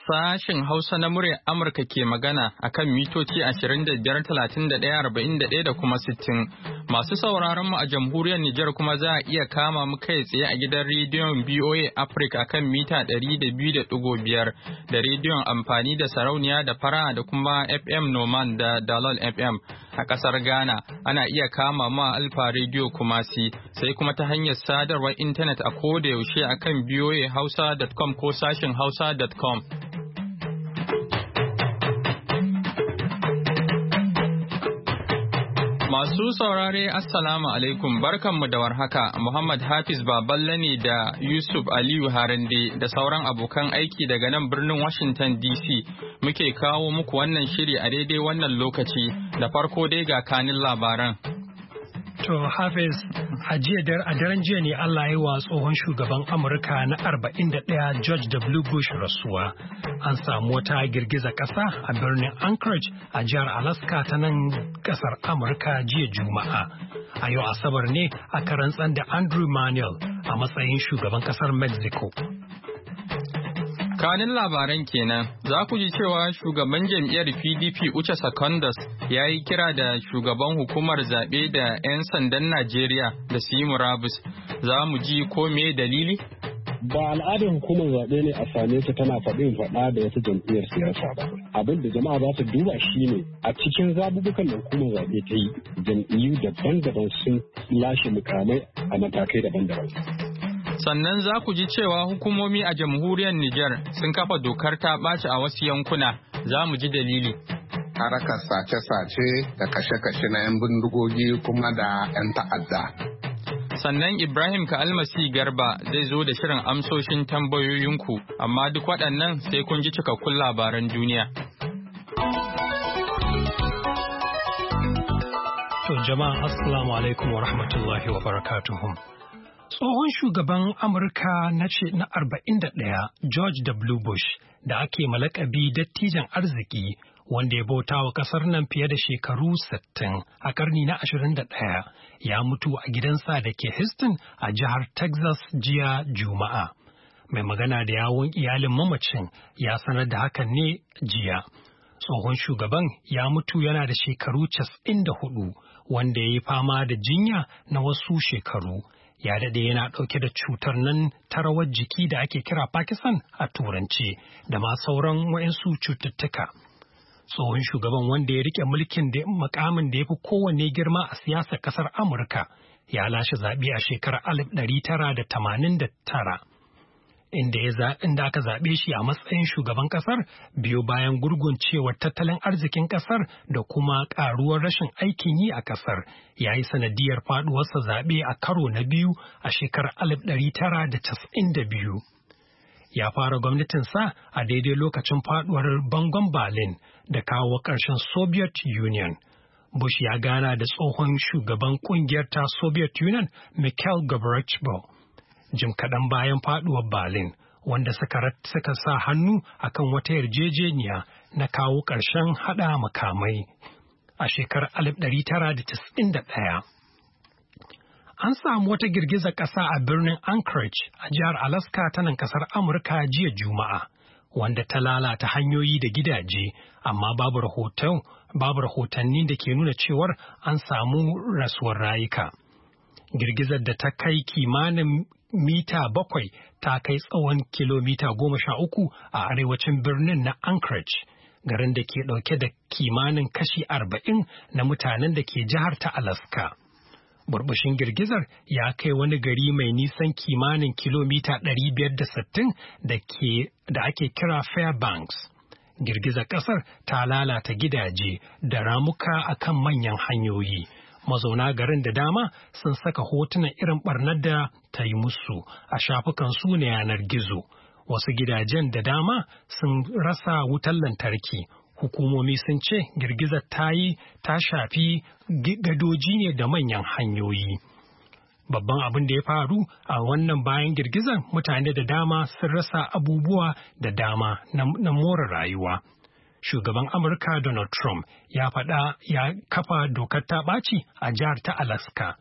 Sashen Hausa na muryar Amurka ke magana a kan mitoci 25,31,41 da kuma 60. Masu sauraron mu a jamhuriyar Nijar kuma za a iya kama mu kai tsaye a gidan rediyon BOA Africa a kan mita 200.5 da rediyon amfani da sarauniya da fara da kuma FM Noman da Dalol FM. A ƙasar Ghana ana iya kama mu a Alfa Radio Kumasi sai kuma ta hanyar sadarwar intanet a koda yaushe a kan boahausa.com ko sashen hausa.com. Masu saurare Assalamu alaikum barkanmu da warhaka Muhammad Hafiz Baballe ne da Yusuf Aliyu Harande da sauran abokan aiki daga nan birnin Washington DC muke kawo muku wannan shiri a daidai wannan lokaci da farko dai ga kanin labaran. To Hafiz, a daren jiya ne Allah ya wa tsohon shugaban Amurka na 41 George W. Bush rasuwa. An samu wata girgiza ƙasa a birnin Anchorage a jihar Alaska ta nan ƙasar Amurka jiya Juma'a. A yau Asabar ne aka rantsar da Andrew Manuel a matsayin shugaban ƙasar Mexico. Kanin labaran kenan za ku ji cewa shugaban jam'iyyar PDP Uche Secondus ya yi kira da shugaban hukumar zaɓe da 'yan sandan Najeriya da su yi murabus. Za mu ji ko me dalili? Ba al'adar hukumar zaɓe ne a same ta tana faɗa da wata jam'iyyar siyasa ba. Abin da jama'a za su duba shi ne a cikin zabubukan da hukumar zaɓe ta yi jam'iyyu daban-daban sun lashe mukamai a matakai daban-daban. Sannan za ku ji cewa hukumomi a jamhuriyar Nijar sun kafa dokar ta ɓaci a wasu yankuna, za mu ji dalili. Harakar sace-sace da kashe-kashe na 'yan bindigogi kuma da 'yan ta'adda. Sannan Ibrahim Ka'almasi Garba zai zo da shirin amsoshin tambayoyinku, amma duk waɗannan sai kun ji cikakkun labaran duniya. To jama'a assalamu alaikum wa rahmatullahi wa barakatuhum. Tsohon shugaban Amurka na 41 George W. Bush da ake malakabi dattijan arziki wanda ya bauta wa kasar nan fiye da shekaru 60 a karni na 21 ya mutu a gidansa da ke Houston a jihar Texas jiya Juma'a. Mai magana da yawun iyalin mamacin ya sanar da hakan ne jiya. Tsohon shugaban ya mutu yana da shekaru 94 wanda ya yi fama da jinya na wasu shekaru. Ya daɗe yana ɗauke da cutar nan ta rawar jiki da ake kira Parkinson a turance da ma sauran waɗansu cututtuka. Tsohon shugaban wanda ya rike mulkin da makamin da ya fi kowanne girma a siyasar ƙasar Amurka ya lashe zaɓe a shekarar 1989 inda aka zaɓe shi a matsayin shugaban ƙasar biyo bayan gurguncewar tattalin arzikin ƙasar da kuma ƙaruwar rashin aikin yi a ƙasar ya yi sanadiyar faɗuwarsa zaɓe a karo na biyu a shekarar 1992. Ya fara gwamnatinsa a daidai lokacin faɗuwar bangon Berlin da kawo ƙarshen Soviet Union. Bush ya gana da tsohon shugaban ƙungiyar ta Soviet Union Mikhail Gorbachev jim kaɗan bayan faɗuwar Berlin, wanda suka sa hannu akan wata yarjejeniya na kawo ƙarshen haɗa makamai a shekarar 1991. An samu wata girgizar ƙasa a birnin Anchorage a jihar Alaska ta nan ƙasar Amurka jiya Juma'a, wanda ta lalata hanyoyi da gidaje, amma babu rahotanni da ke nuna cewar an samu rasuwar rayuka. Girgizar da ta kai kimanin mita 7 ta kai tsawon kilomita 13 a arewacin birnin na Anchorage, garin da ke ɗauke da kimanin kashi 40 na mutanen da ke jihar ta Alaska. Burbushin girgizar ya kai wani gari mai nisan kimanin kilomita 560 da ake kira Fairbanks. Girgizar ƙasar ta lalata gidaje da ramuka akan manyan hanyoyi. Mazauna garin da dama sun saka hotunan irin barnar da ta yi musu a shafukan su na yanar gizo. Wasu gidajen da dama sun rasa wutar lantarki. Hukumomi sun ce girgizar ta shafi gadoji ne da manyan hanyoyi. Babban abin da ya faru a wannan bayan girgizar, mutane da dama sun rasa abubuwa da dama na more rayuwa. Shugaban Amurka Donald Trump ya kafa dokar ta ɓaci a jihar ta Alaska.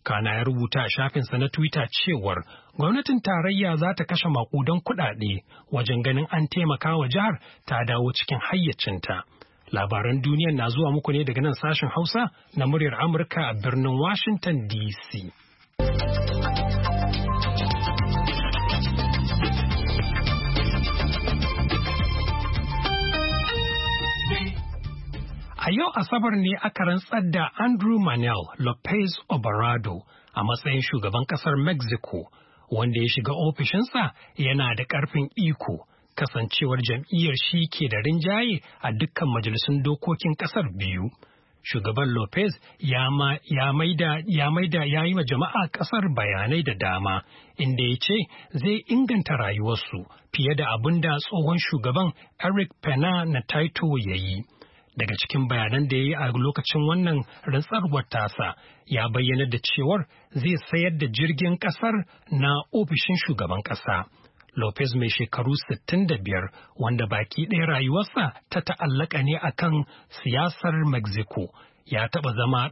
Kana ya rubuta a shafinsa na Twitter cewar gwamnatin tarayya za ta kashe makudan kuɗaɗe wajen ganin an taimaka wa jihar ta dawo cikin hayyacinta. Labaran duniya na zuwa muku ne daga nan sashen Hausa na muryar Amurka a birnin Washington DC. A yau Asabar ne aka rantsar da Andrew Manuel Lopez Obrador a matsayin shugaban ƙasar Mexico, wanda ya shiga ofishinsa yana da ƙarfin iko, kasancewar jam'iyyar shi ke da rinjaye a dukkan majalisun dokokin ƙasar biyu. Shugaban Lopez ya yi wa jama'a ƙasar bayanai da dama, inda ya ce zai inganta rayuwarsu fiye da abin da tsohon shugaban Eric Pena Nieto ya yi. Daga cikin bayanan da ya yi a lokacin wannan rantsarwar tasa, ya bayyana da cewar zai sayar da jirgin ƙasar na ofishin shugaban ƙasa. Lopez mai shekaru 65 wanda baki ɗaya rayuwarsa ta ta'allaka ne akan siyasar Mexico. Ya taɓa zama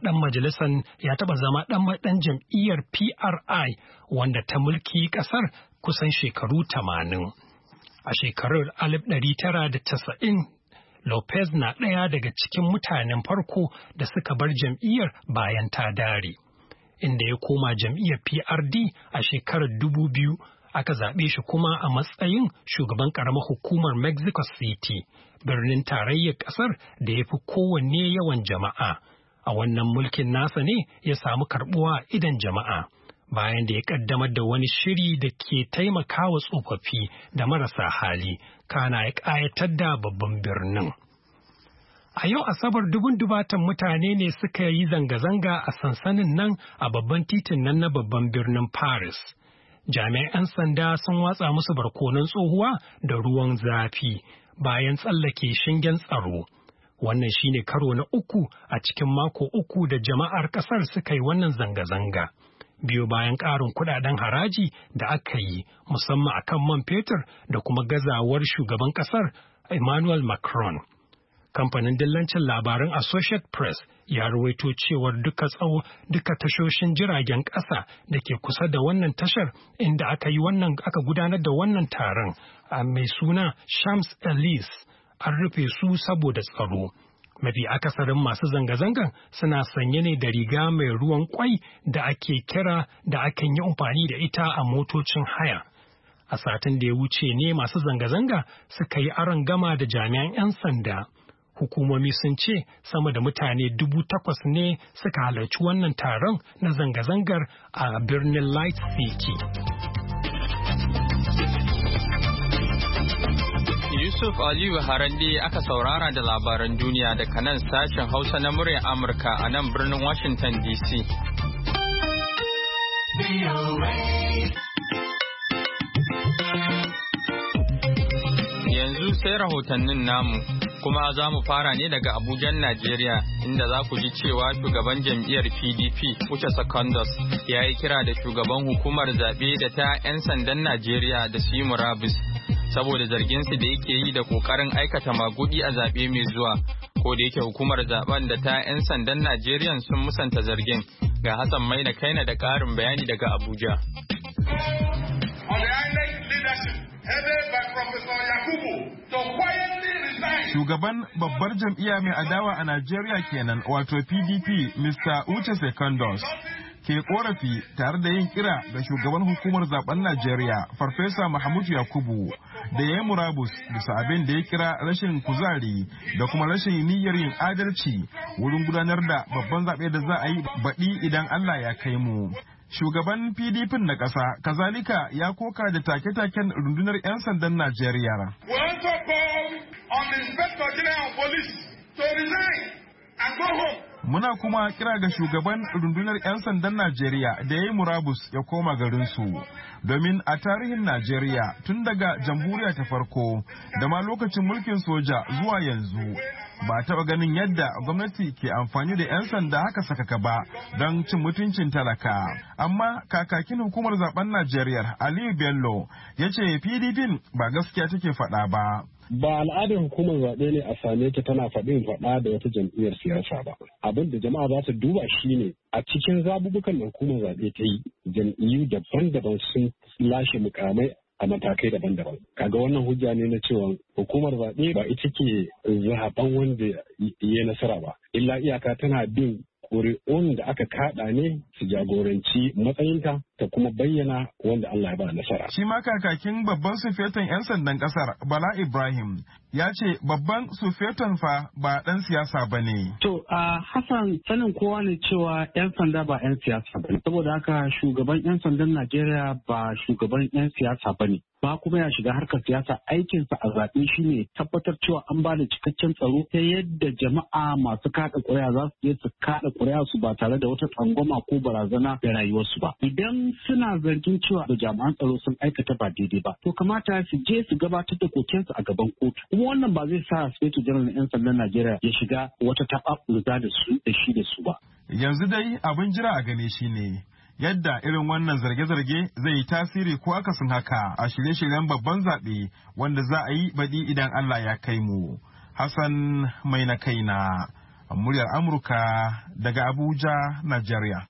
ɗan jam'iyyar PRI wanda ta mulki ƙasar kusan shekaru 80. A shekarar 1990, Lopez na ɗaya daga cikin mutanen farko da suka bar jam'iyyar bayan ta dare, inda ya koma jam'iyyar PRD a shekarar 2000. Aka zaɓe shi kuma a matsayin shugaban ƙaramar hukumar Mexico City, birnin tarayyar ƙasar da ya fi kowanne yawan jama'a. A wannan mulkin nasa ne ya samu karɓuwa idan jama'a, bayan da ya ƙaddamar da wani shiri da ke taimakawa tsofaffi da marasa hali, kana ya ƙayatar da babban birnin. A yau Asabar dubun-dubatan mutane ne suka yi zanga-zanga a sansanin nan a babban titin nan na babban birnin Paris. Jami'an 'yan sanda sun watsa musu barkonon tsohuwa da ruwan zafi bayan tsallake shingen tsaro. Wannan shine karo na uku a cikin mako uku da jama'ar ƙasar suka yi wannan zanga-zanga. Biyo bayan ƙarin kuɗaɗen haraji da aka yi musamman akan man fetur da kuma gazawar shugaban ƙasar Emmanuel Macron. Kamfanin dillancin labaran Associated Press ya rawaito cewar duka tashoshin jiragen ƙasa da ke kusa da wannan tashar inda aka gudanar da wannan taron a mai suna Champs-Élysées an rufe su saboda tsaro. Mafi akasarin masu zanga-zangan suna sanye ne da riga mai ruwan kwai da ake kira da akan yi amfani da ita a motocin haya. A satin da ya wuce ne masu zanga-zanga suka yi arangama da jami'an 'yan sanda. Hukumomi sun ce sama da mutane 8,000 ne suka halarci wannan taron na zanga-zangar a birnin Light City. Yusuf Aliyu Harande aka saurara da labaran duniya daga nan sashen Hausa na muryar Amurka a nan birnin Washington DC. Yanzu sai rahotannin namu. Kuma za mu fara ne daga Abujan, Najeriya, inda za ku ji cewa shugaban jam'iyyar PDP, Uche Secondus, ya yi kira da shugaban hukumar zaɓe da ta 'yan sandan Najeriya da su yi murabus, saboda zarginsu da yake yi da ƙoƙarin aikata magudi a zaɓe mai zuwa, ko da yake hukumar zaɓen da ta 'yan sandan Najeriya sun musanta zargin. Ga Hassan Maina Kaina da ƙarin bayani daga Abuja. Shugaban babbar jam'iyya mai adawa a Najeriya kenan wato PDP Mr. Uche Secondus ke korafi tare da yin kira ga shugaban hukumar zaben Najeriya Farfesa Mahmud Yakubu da ya yi murabus bisa abin da ya kira rashin kuzari da kuma rashin niyyar yin adalci wurin gudanar da babban zaɓe da za a yi baɗi idan Allah ya kai mu. Shugaban PDP na ƙasa kazalika ya koka da take-taken rundunar 'yan sandan Najeriya. Muna kuma kira ga shugaban rundunar 'yan sandan Najeriya da ya yi murabus ya koma garinsu. Domin a tarihin Najeriya tun daga jamhuriya ta farko da ma lokacin mulkin soja zuwa yanzu ba taɓa ganin yadda gwamnati ke amfani da 'yan sanda haka sakaka ba don cin mutuncin talaka. Amma kakakin hukumar zaben Najeriya Aliyu Bello ya ce PDP ba gaskiya take faɗa ba. Ba al'adar hukumar zaɓe ne a same ta tana faɗa da wata jam'iyyar siyasa ba. Abin da jama'a za su duba shi ne a cikin zabubukan da hukumar zaɓe ta yi jam'iyyu daban-daban sun lashe mukamai a matakai daban-daban. Kaga wannan hujja ne na cewa hukumar zaɓe ba ita ke zaɓen wanda ya nasara ba. Illa iyaka tana bin ƙuri'un da aka kaɗa ne su jagoranci matsayinta ta kuma bayyana wanda Allah ya ba nasara. Shi ma kakakin babban sufeton 'yan sandan ƙasar Bala Ibrahim ya ce babban sufeton fa ba ɗan siyasa ba ne. To Hassan sanin kowa ne cewa 'yan sanda ba 'yan siyasa ba ne. Saboda haka shugaban 'yan sandan Najeriya ba shugaban 'yan siyasa ba ne. Ba kuma ya shiga harkar siyasa aikinsa a zaɓe shi ne tabbatar cewa an ba da cikakken tsaro ta yadda jama'a masu kaɗa ƙuri'a za su je su kaɗa ƙuri'a su ba tare da wata tsangwama ko barazana da rayuwarsu ba. Idan suna zargin cewa da jami'an tsaro sun aikata ba daidai ba to kamata su je su gabatar da kokensu a gaban kotu. Kuma wannan ba zai sa Sufeto Janar 'yan sandan Najeriya ya shiga wata taɓaɓɓuza da su ba. Yanzu dai abin jira a gane shi ne. Yadda irin wannan zarge-zarge zai yi tasiri ko akasin haka a shirye-shiryen babban zaɓe wanda za a yi baɗi idan Allah ya kai mu. Hassan mai na kaina, muryar Amurka daga Abuja, Najeriya.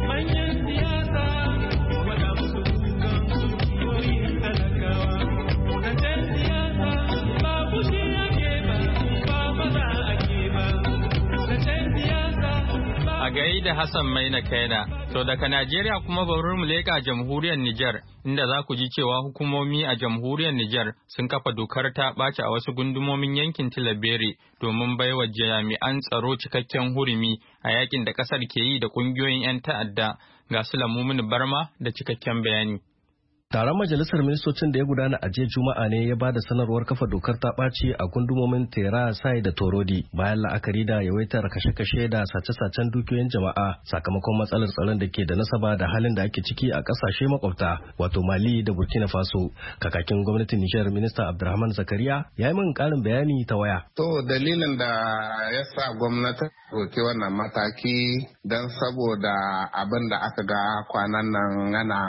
A gaida Hassan Maina Kaina, to daga Najeriya kuma bari mu leƙa jamhuriyar Nijar, inda za ku ji cewa hukumomi a jamhuriyar Nijar sun kafa dokar ta ɓaci a wasu gundumomin yankin Tilaberi domin baiwa jami'an tsaro cikakken hurumi a yakin da ƙasar ke yi da ƙungiyoyin 'yan ta'adda. Ga su Lamumin Barma da cikakken bayani. Taron majalisar ministocin da ya gudana a jiya Juma'a ne ya ba da sanarwar kafa dokar ta ɓaci a gundumomin Tera, Sai da Torodi bayan la'akari da yawaitar kashe-kashe da sace-sacen dukiyoyin jama'a sakamakon matsalar tsaron da ke da nasaba da halin da ake ciki a ƙasashe makwabta wato Mali da Burkina Faso. Kakakin gwamnatin Nijar Minista Abdurrahman Zakariya ya yi min ƙarin bayani ta waya. To dalilin da ya sa gwamnati ɗauki wannan mataki don saboda abin da aka ga kwanan nan yana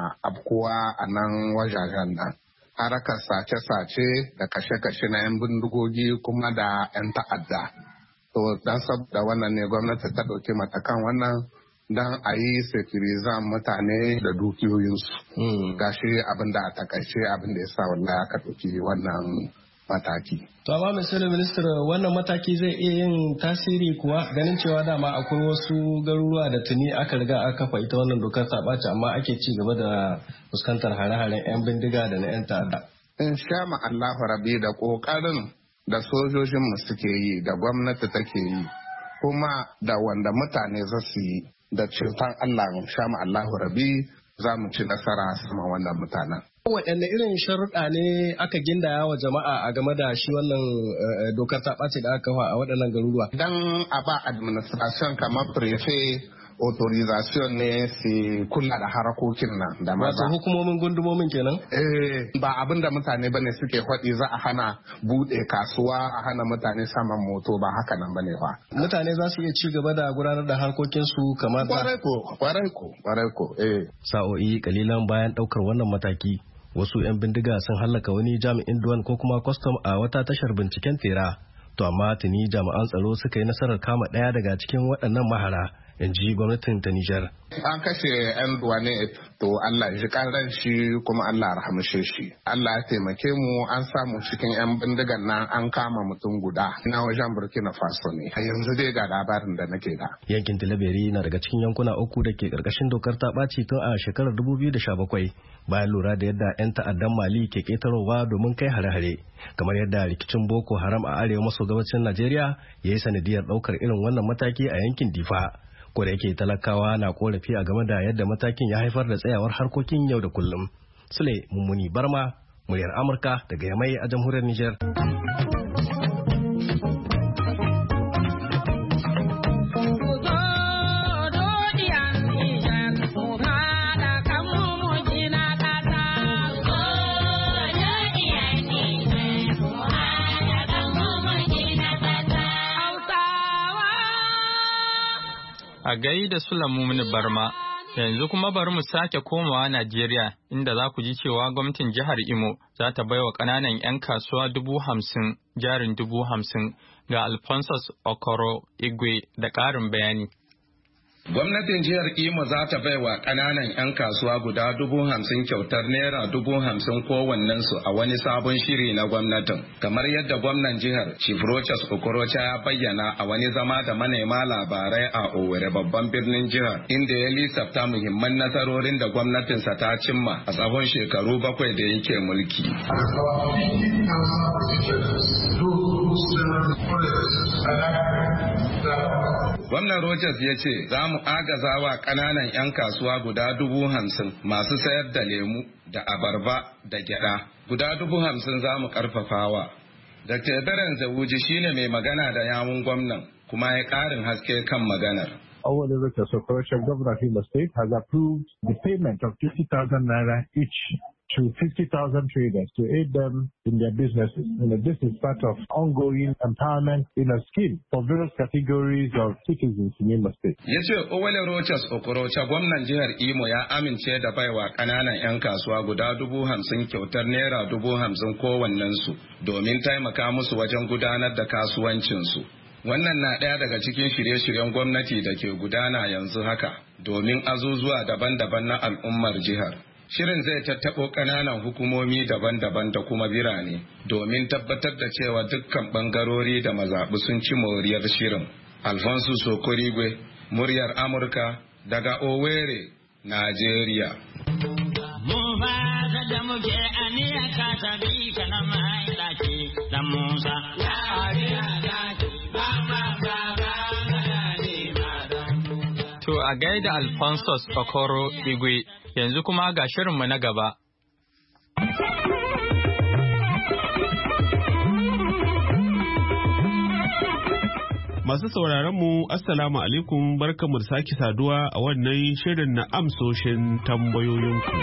afkuwa a nan wajajen nan. Harakar sace-sace da kashe-kashe na 'yan bindigogi kuma da 'yan ta'adda. To don saboda wannan ne gwamnati ta ɗauki matakan wannan don a yi securizan mutane da dukiyoyinsu. Gashi abin da a takaice abin da ya sa wallahi aka ɗauki wannan mataki. To amma misali minister wannan mataki zai iya yin tasiri kuwa ganin cewa dama akwai wasu garuruwa da tuni aka riga aka kafa ita wannan dokar ta ɓaci amma ake ci gaba da fuskantar hare-haren 'yan bindiga da na 'yan ta'adda. In sha ma Allahu rabi da ƙoƙarin da sojojinmu suke yi da gwamnati take yi kuma da wanda mutane za su yi da ceton Allah sha ma Allahu rabi za mu ci nasara sama wannan mutanen. Waɗanne irin sharuɗa ne aka gindaya wa jama'a a game da shi wannan dokar ta ɓace da aka kafa a waɗannan garuruwa? Dan a ba administration kamar prefe authorization ne su kula da harakokin nan da maza. Wato hukumomin gundumomin kenan? Ba abin da mutane bane suke faɗi za a hana buɗe kasuwa a hana mutane saman moto ba haka nan bane fa. Mutane za su iya ci gaba da gudanar da harkokinsu kamar da. Kwarai ko. Sa'o'i kalilan bayan ɗaukar wannan mataki. Wasu 'yan bindiga sun hallaka wani jami'in duwan ko kuma kwastam a wata tashar binciken Tera. To amma tuni jami'an tsaro suka yi nasarar kama ɗaya daga cikin waɗannan mahara, in ji gwamnatin ta Nijar. An kashe 'yan duwane to Allah ya ji ƙaran shi kuma Allah ya rahamshe shi. Allah ya taimake mu an samu cikin 'yan bindigan nan an kama mutum guda na wajen Burkina Faso ne. Yanzu dai ga labarin da nake da. Yankin Tilaberi na daga cikin yankuna uku da ke ƙarƙashin dokar ta ɓaci tun a shekarar 2017 bayan lura da yadda 'yan ta'addan Mali ke ƙetarowa domin kai hare-hare. Kamar yadda rikicin Boko Haram a arewa maso gabacin Najeriya ya yi sanadiyar ɗaukar irin wannan mataki a yankin Difa. Ko da yake talakawa na korafi a game da yadda matakin ya haifar da tsayawar harkokin yau da kullum. Sule Mummuni Barma, muryar Amurka daga Yamai a jamhuriyar Nijar. A gai da Sulamumin Barma, Yanzu kuma bari mu sake komawa Najeriya inda za ku ji cewa gwamnatin jihar Imo za ta baiwa ƙananan 'yan kasuwa 50,000 jarin 50,000 ga Alphonsus Okoro Igwe da ƙarin bayani. Gwamnatin jihar Imo za ta baiwa ƙananan 'yan kasuwa guda 50,000 kyautar naira 50,000 kowannensu a wani sabon shiri na gwamnatin. Kamar yadda gwamnan jihar Chief Rochas Okorocha ya bayyana a wani zama da manema labarai a Owerri babban birnin jihar, inda ya lissafta muhimman nasarorin da gwamnatinsa ta cimma a tsawon shekaru 7 da yake mulki. Gwamnan Rochas ya ce za mu agaza wa ƙananan 'yan kasuwa guda 50,000 masu sayar da lemu da abarba da gyada. Guda 50,000 za mu ƙarfafawa. Dr. Beren Zawuji shine mai magana da yawun gwamnan kuma ya ƙarin haske kan maganar. Our Director of Correction Governor of Imo State has approved the payment of 50,000 naira each to 50,000 traders to aid them in their businesses. This is part of ongoing empowerment in a scheme for various categories of citizens in Imo State. Ya ce Owele Rochas Okorocha gwamnan jihar Imo ya amince da baiwa ƙananan 'yan kasuwa guda 50,000 kyautar naira 50,000 kowannensu domin taimaka musu wajen gudanar da kasuwancinsu. Wannan na ɗaya daga cikin shirye-shiryen gwamnati da ke gudana yanzu haka domin azuzuwa daban-daban na al'ummar jihar. Shirin zai tattaɓo ƙananan hukumomi daban-daban da kuma birane domin tabbatar da cewa dukkan ɓangarori da mazaɓu sun ci moriyar shirin. Alfonso Sokorigwe, muryar Amurka daga Owerri, Najeriya. To a gaida Alphonsus Okoro Igwe, yanzu kuma ga shirinmu na gaba. Masu sauraron mu Assalamu alaikum, barkamu da sake saduwa a wannan shirin na amsoshin tambayoyinku.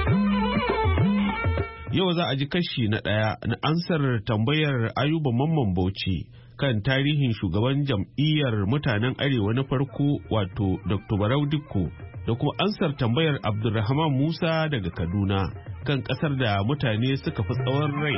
Yau za a ji kashi na 1 na ansar tambayar Ayuba Mamman Bauchi kan tarihin shugaban jam'iyyar mutanen Arewa na farko wato Dr. Barau Dikko, da kuma ansar tambayar Abdulrahman Musa daga Kaduna kan kasar da mutane suka fi tsawon rai.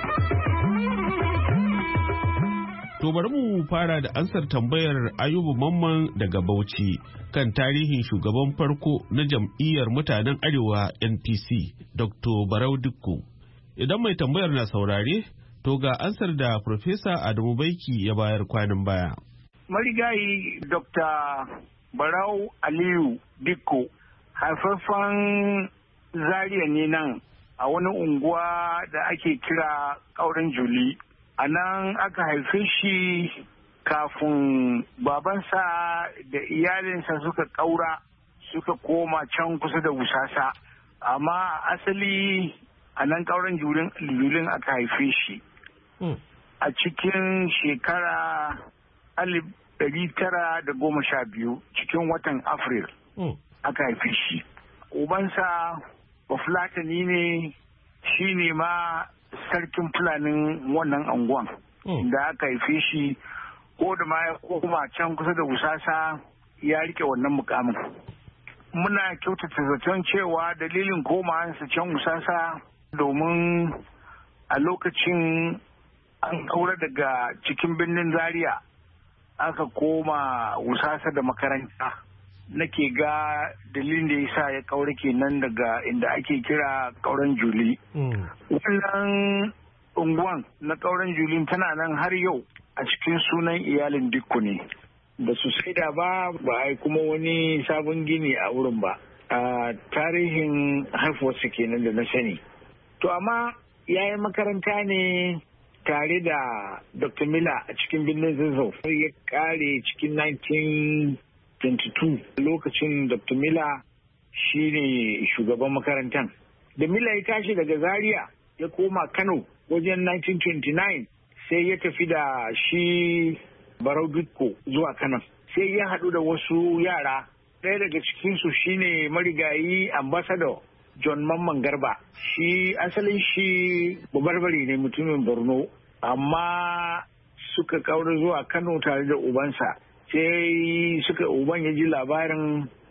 To bari mu fara da ansar tambayar Ayuba Mamman daga Bauchi kan tarihin shugaban farko na jam'iyyar mutanen Arewa NPC Dr. Barau Dikko. Idan mai tambayar na saurare, to ga ansar da Profesa Adamu Baiki ya bayar kwanan baya. Marigayi Dr. Barau Aliyu Dikko haifaffen Zaria ne nan a wani unguwa da ake kira Ƙauren Juli. A nan aka haife shi kafin babansa da iyalinsa suka ƙaura suka koma can kusa da Wusasa. Amma asali a nan Ƙauren Julin aka haife shi. A cikin shekara 1912 cikin watan Afril aka haife shi. Ubansa Bafulatani ne, shi ne ma sarkin Fulanin wannan anguwan da aka haife shi, ko da ma ya koma can kusa da Wusasa ya rike wannan mukamin. Muna kyautata zaton cewa dalilin komawansa can Wusasa domin a lokacin an kaura daga cikin birnin Zaria aka koma Wusasa da makaranta. Nake ga dalilin da yasa ya kaura kenan daga inda ake kira Ƙauren Juli. Wannan unguwan na Ƙauren Juli tana nan har yau a cikin sunan iyalin Dikko ne. Ba su saida ba a kuma wani sabon gini a wurin ba. A tarihin haifuwarsa kenan da na sani. To amma ya yi makaranta ne tare da Dr. Miller a cikin birnin Zazzau. Ya kare cikin 1922 lokacin Dr. Miller shi ne shugaban makarantar. Da Miller ya tashi daga Zaria ya koma Kano wajen 1929 sai ya tafi da shi Barau Dikko zuwa Kano. Sai ya haɗu da wasu yara. Ɗaya daga cikinsu shine marigayi ambassador John Mamman Garba. Shi asalin shi babarbare ne, mutumin Borno, amma suka kaura zuwa Kano tare da ubansa. Sai uban ya ji labarin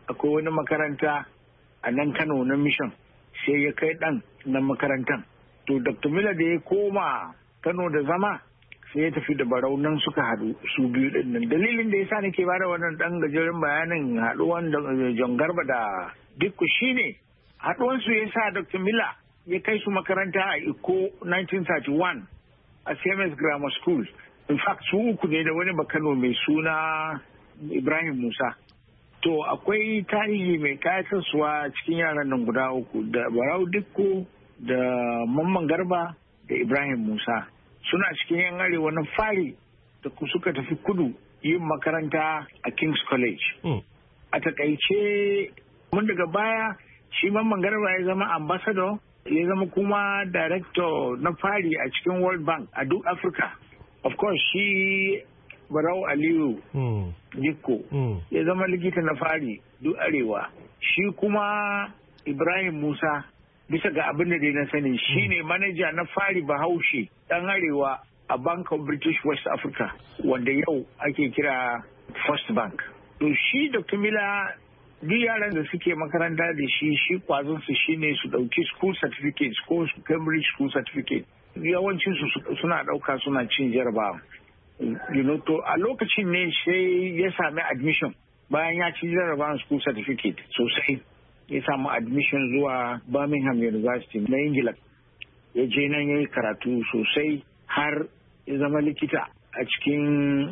akwai wani makaranta a nan Kano na mission sai ya kai ɗan na makarantar. To Dr. Miller da ya koma Kano da zama sai ya tafi da Barau nan suka haɗu su biyu ɗin nan. Dalilin da ya sa nake bada wannan ɗan gajeren bayanin haɗuwan da John Garba da Dikko shine haɗuwansu ya sa Dr. Miller ya kai su makaranta a Iko 1931 a CMS Grammar School. In fact su uku ne da wani Bakano mai suna Ibrahim Musa. To akwai tarihi mai kayatarsuwa cikin yaran nan guda uku da Barau Dikko da Mamman Garba da Ibrahim Musa. Suna cikin yan arewa na fari da suka tafi kudu yin makaranta a King's College. A takaice mun daga baya shi Mamman Garba ya zama ambassador, ya zama kuma director na fari a cikin World Bank a duk Africa. Of course shi Barau Aliyu Dikko ya zama likita na fari duk arewa. Shi kuma Ibrahim Musa bisa ga abin da dai na sani shi ne manaja na fari Bahaushe dan arewa a Bank of British West Africa wanda yau ake kira First Bank. To shi Dr. Miller duk yaran da suke makaranta da shi kwazonsu shine su dauki school certificate ko Cambridge school certificate. Yawancin su suna dauka suna cin jarabawa. To a lokacin ne sai ya sami admission bayan ya ci jarabawan school certificate sosai. Ya samu admission zuwa Birmingham University na Ingila. Ya je nan ya yi karatu sosai har ya zama likita a cikin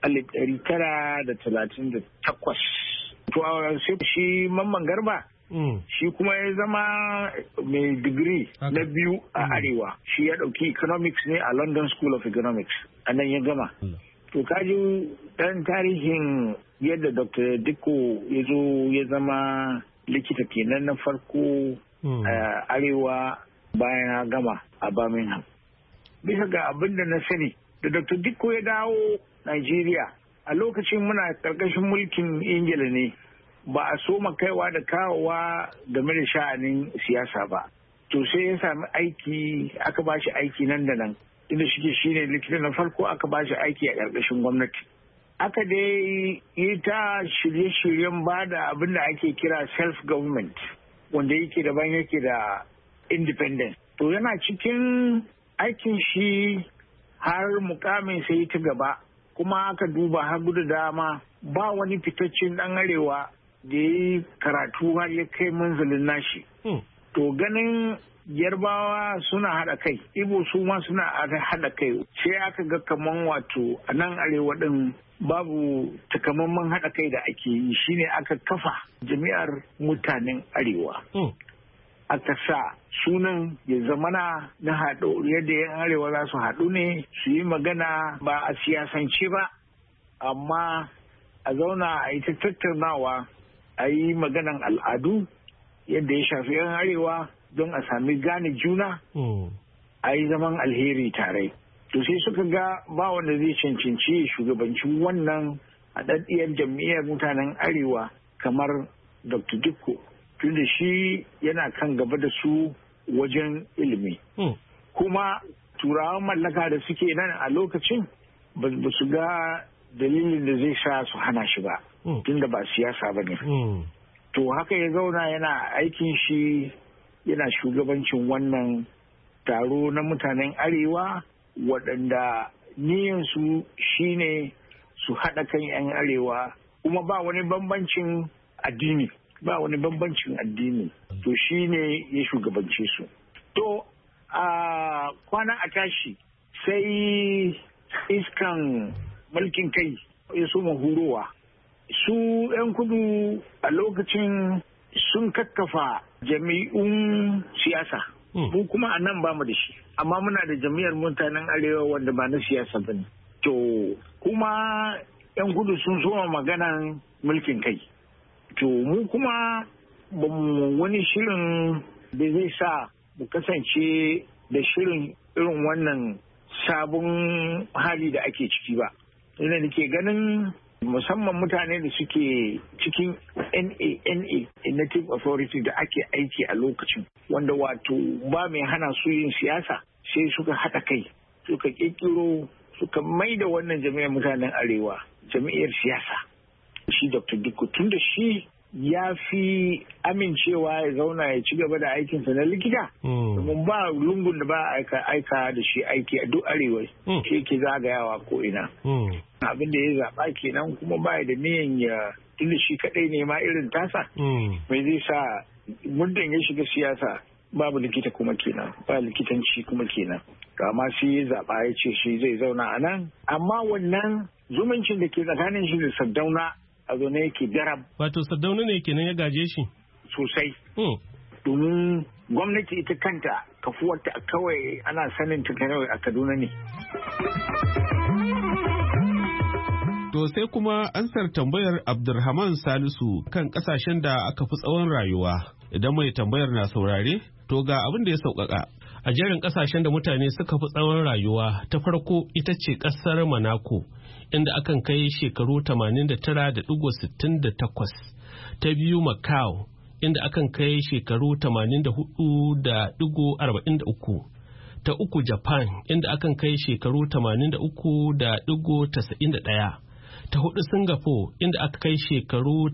1938. To sai shi Mamman Garba shi kuma ya zama mai digiri na biyu a Arewa. Shi ya ɗauki economics ne a London School of Economics. A nan ya gama. To kaji ɗan tarihin yadda Dr. Dikko ya zo ya zama likita kenan na farko a Arewa bayan ya gama a Birmingham. Bisa ga abin da na sani da Dr. Dikko ya dawo Najeriya a lokacin muna ƙarƙashin mulkin Ingila ne. Ba a soma kaiwa da kawowa game da sha'anin siyasa ba. To sai ya sami aiki, aka ba shi aiki nan da nan. Inda shi ne likita na farko aka ba shi aiki a ƙarƙashin gwamnati. Aka dai yi ta shirye-shiryen ba da abin da ake kira self-government, wanda yake daban yake da independence. To yana cikin aikin shi har mukamin sai ta gaba, kuma aka duba hagu da dama ba wani fitaccen ɗan arewa da ya yi karatu har ya kai manzalin nashi. To ganin Yarbawa suna haɗa kai, Ibo su ma suna haɗa kai, sai aka ga kaman wato a nan arewa ɗin babu takamaiman haɗa kai da ake yi, shine aka kafa jami'ar mutanen arewa. Aka sa sunan ya zamana na haɗo yadda yan arewa za su haɗu ne su yi magana ba a siyasance ba, amma a zauna a yi ta tattaunawa a yi maganan al'adu yadda ya shafi yan arewa don a sami gane juna a yi zaman alheri tare. To sai suka ga ba wanda zai cancanci shugabancin wannan haɗaɗɗiyar jam'iyyar mutanen arewa kamar Dr. Dikko, tunda shi yana kan gaba da su wajen ilimi. Kuma turawan mallaka da suke nan a lokacin ba su ga dalilin da zai sa su hana shi ba, tunda ba siyasa ba ne. To haka ya zauna yana aikin shi, yana shugabancin wannan taro na mutanen arewa waɗanda niyansu shine su haɗa kan 'yan arewa, kuma ba wani bambancin addini. To shi ne ya shugabance su. To a kwana a tashi sai iskan mulkin kai ya soma hurowa. Su 'yan kudu a lokacin sun kakkafa jami'un siyasa. Mu kuma a nan bamu da shi, amma muna da jami'ar mutanen arewa wanda ba na siyasa ba ne. To kuma 'yan kudu sun soma maganan mulkin kai. To mu kuma ba mu wani shirin da zai sa mu kasance da shirin irin wannan sabon hali da ake ciki ba. Ina nake ganin musamman mutane da suke cikin NA Native Authority da ake aiki a lokacin, wanda wato ba mai hana su yin siyasa, sai suka haɗa kai suka ƙirƙiro suka mai da wannan jami'ar mutanen arewa jami'ar siyasa. Shi Dr. Dikko tun da shi ya fi amincewa ya zauna ya ci gaba da aikinsa na likita. Domin ba lungun da ba aika da shi aiki a duk arewa shi ke zagayawa ko ina. Abin da ya zaɓa kenan kuma ba da niyan ya tunda shi kaɗai ne ma irin tasa. Mai zai sa muddin ya shiga siyasa babu likita kuma kenan ba likitanci kuma kenan. Amma sai ya zaɓa ya ce shi zai zauna a nan. Amma wannan zumuncin da ke tsakanin shi da Sardauna a zo ne yake daram. Wato Sardauna ne kenan ya gaje shi? Sosai. Domin gwamnati ita kanta kafuwarta kawai ana sanin ta kawai a Kaduna ne. To sai kuma ansar tambayar Abdulrahman Salisu kan kasashen da aka fi tsawon rayuwa. Idan mai tambayar na saurare, to ga abin da ya sauƙaƙa. A jerin kasashen da mutane suka fi tsawon rayuwa, ta farko ita ce ƙasar Monaco, inda akan kai shekaru 89.68. Ta biyu Macau, inda akan kai shekaru 84.43. Ta uku Japan, inda akan kai shekaru 83.91. Ta hudu Singapore, inda aka kai shekaru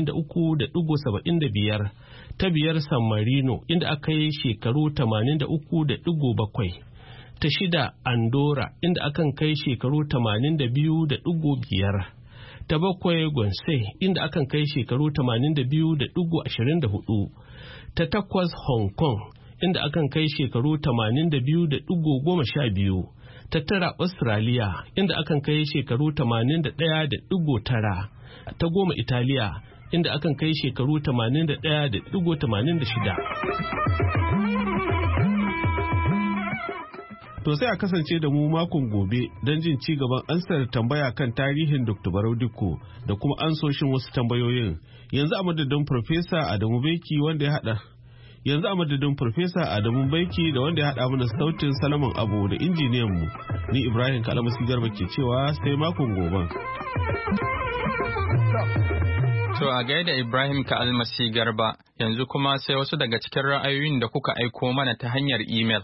83.75. Ta biyar San Marino, inda aka kai shekaru 83.7. Ta shida Andorra, inda akan kai shekaru 82.5. Ta bakwai Guernsey, inda akan kai shekaru 82.24. Ta takwas Hong Kong, inda akan kai shekaru 82.12. Ta tara Australia, inda akan kai shekaru 81.9. Ta goma Italiya, inda akan kai shekaru 81.86. To sai a kasance da mu makon gobe don jin ci gaban ansar tambaya kan tarihin Dr. Barau Dikko da kuma ansoshin wasu tambayoyin. Yanzu a madadin Farfesa Adamu Baiki wanda ya hada mana sautin Salaman Abu da injiniyan mu, ni Ibrahim Kalamasi Garba ke cewa sai makon goben. To a gaida Ibrahim Kalmasi Garba, yanzu kuma sai wasu daga cikin ra'ayoyin da kuka aiko mana ta hanyar imel.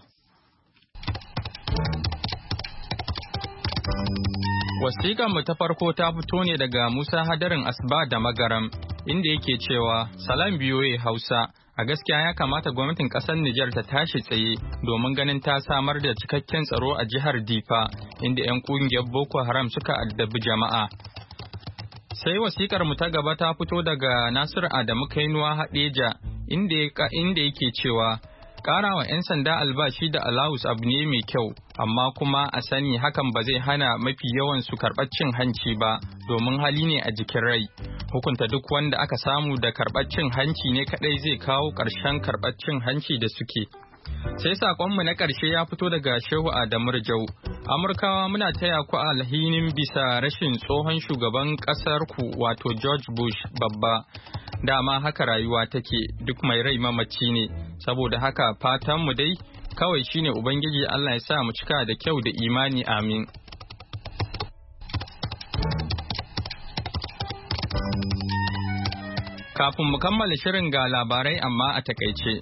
Wasiƙanmu ta farko ta fito ne daga Musa Hadarin Asba da Magaram, inda yake cewa, Salam BOA Hausa, a gaskiya ya kamata gwamnatin ƙasar Nijar ta tashi tsaye domin ganin ta samar da cikakken tsaro a jihar Difa, inda 'yan ƙungiyar Boko Haram suka addabi jama'a. Sai wasiƙar mu ta gaba ta fito daga Nasiru Adamu Kainuwa Hadeja, inda yake cewa, Ƙarawa 'yan sanda albashi da alawus abu ne mai kyau, amma kuma a sani hakan ba zai hana mafi yawan su karɓar cin hanci ba, domin hali ne a jikin rai. Hukunta duk wanda aka samu da karɓar cin hanci ne kaɗai zai kawo ƙarshen karɓar cin hanci da suke. Sai saƙonmu na ƙarshe ya fito daga Shehu Adamu Rijau. Amurkawa muna taya ku alhinin bisa rashin tsohon shugaban ƙasar ku wato George Bush babba. Dama haka rayuwa take, duk mai rai mamaci ne, saboda haka fatanmu dai kawai shine Ubangiji Allah ya sa mu cika da kyau da imani, amin. Kafin mu kammala shirin ga labarai amma a takaice.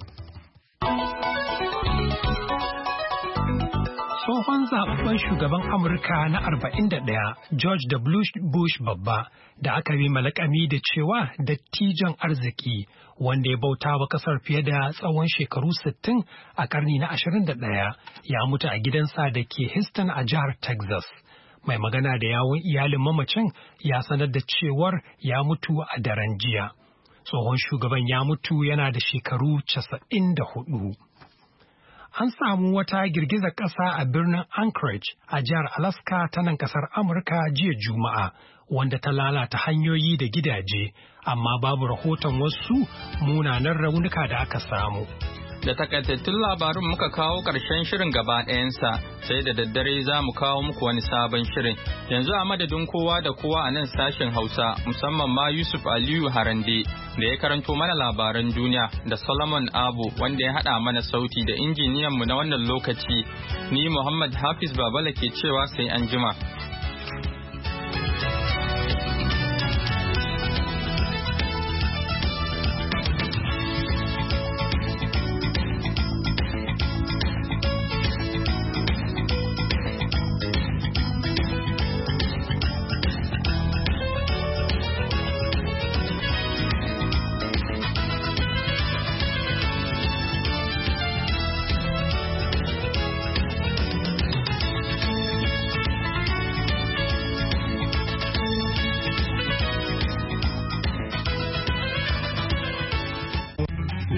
Tsohon zaɓaɓɓen shugaban Amurka na 41 George W. Bush babba da aka yi malakami da cewa dattijon arziki wanda ya bauta wa ƙasar fiye da tsawon shekaru 60 a ƙarni na 21 ya mutu a gidansa da ke Houston a jihar Texas. Mai magana da yawun iyalin mamacin ya sanar da cewar ya mutu a daren jiya. Tsohon shugaban ya mutu yana da shekaru 94. An samu wata girgizar ƙasa a birnin Anchorage a jihar Alaska ta nan ƙasar Amurka jiya Juma'a, wanda ta lalata hanyoyi da gidaje, amma babu rahoton wasu munanan raunuka da aka samu. Da takaitattun labarun muka kawo ƙarshen shirin gaba ɗayansa, sai da daddare za mu kawo muku wani sabon shirin. Yanzu a madadin kowa da kowa a nan sashen Hausa, musamman ma Yusuf Aliyu Harande da ya karanto mana labaran duniya, da Solomon Abu wanda ya haɗa mana sauti, da injiniyanmu na wannan lokaci, ni Muhammad Hafiz Babala ke cewa sai an jima.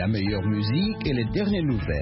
La meilleure musique et les dernières nouvelles.